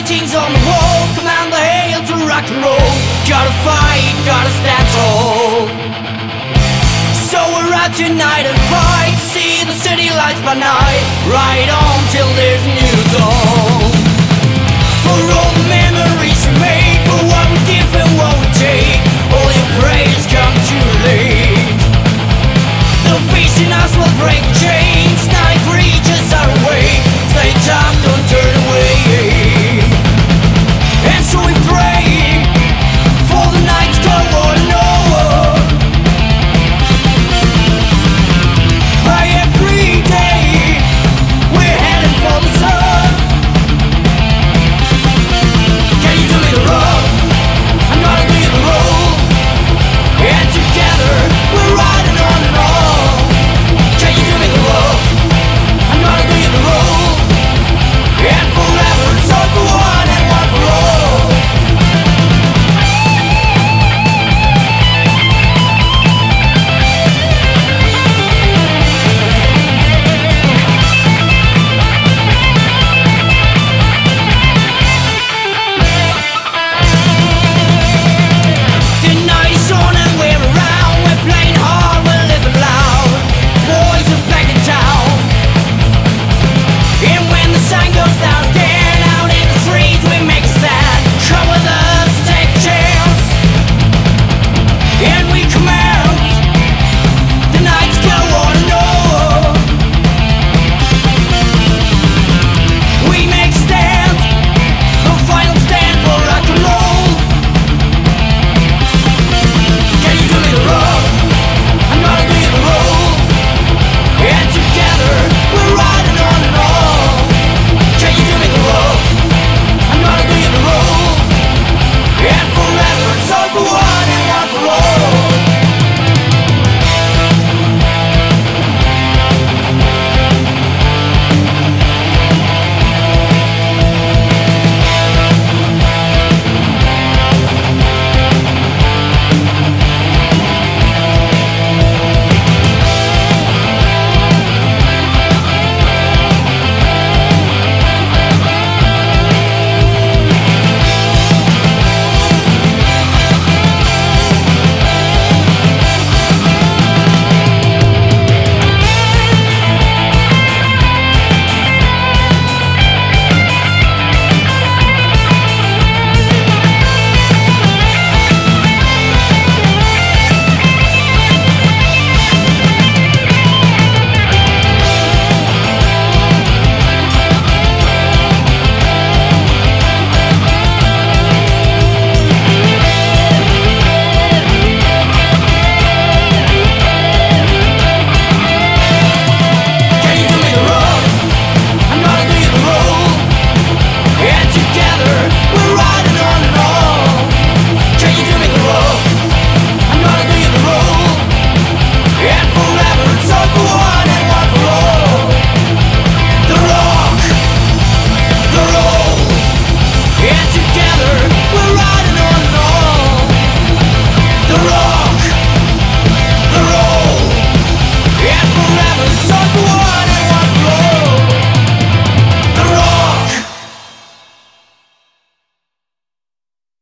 writings on the wall command the hail to rock and roll. Gotta fight, gotta stand tall. So we're out tonight and fight, see the city lights by night, right on till there's a new dawn. For all the memories we made, for what we give and what we take, all your praise come too late. The beast in us will break.